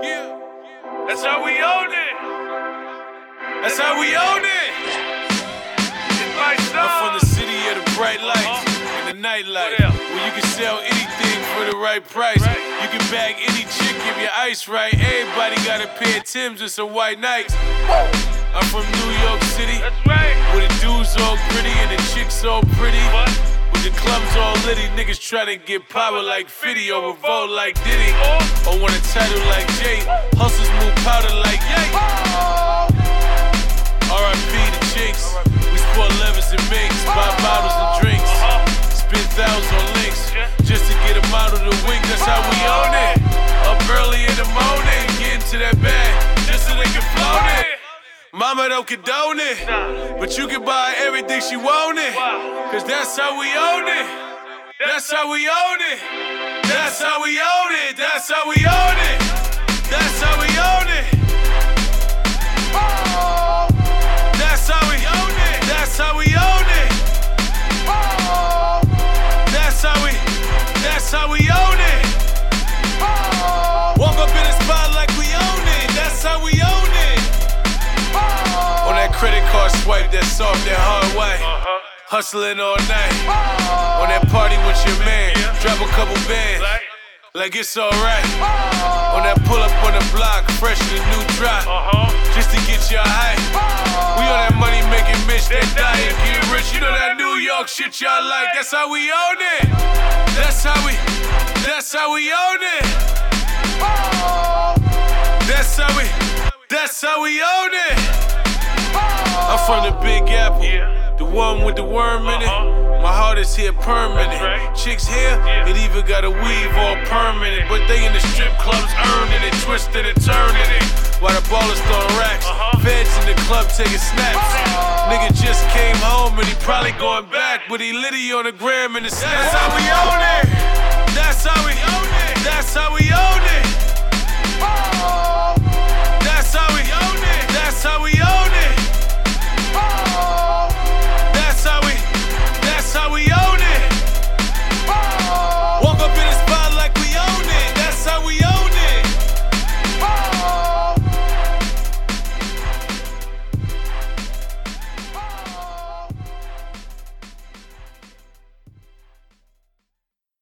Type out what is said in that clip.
Yeah. That's how we own it. That's how we own it. I'm from the city of the bright lights and the nightlife, where you can sell anything for the right price. You can bag any chick if your ice right. Everybody got a pair of Timbs and some white Nikes. I'm from New York City, where the dudes all gritty and the chicks all pretty. With the clubs all litty, niggas tryna get power like 50 or revolt like Diddy, or want a title like Jay. Hustlers move powder like Yay. R.I.P. the chicks. We sport levers and minks, buy bottles and drinks, spend thousands on links just to get them out of the wing. That's how we own it. Up early in the morning, get into that bag just so they can float it. Mama don't condone it, but you can buy everything she wanted, cause that's how we own it. That's how we own it. That's how we own it. That's how we own it. That's how we own it. That's how we own it. That's how we own it. That's how we own it. Walk up in the spot like we own it. That's how we own it. On that credit card swipe, that soft, that hard way. Hustling all night. On that party with your man, drop a couple bands, like it's alright. On that pull up on the block, fresh in the new drop, just to get y'all hype. We on that money making bitch, that die and get rich. You know that New York shit y'all like. That's how we own it. That's how we own it. That's how we own it. I'm from the Big Apple, the one with the worm in it. My heart is here permanent. Chicks here, it even got a weave all permanent. But they in the strip clubs earning it, twisting and turning it, while the ballers throwing racks. Feds in the club taking snaps. Nigga just came home and he probably going back, but he litty on the gram in the snap. That's how we own it. That's how we own it. That's how we own it. That's how we own it. That's how we own it.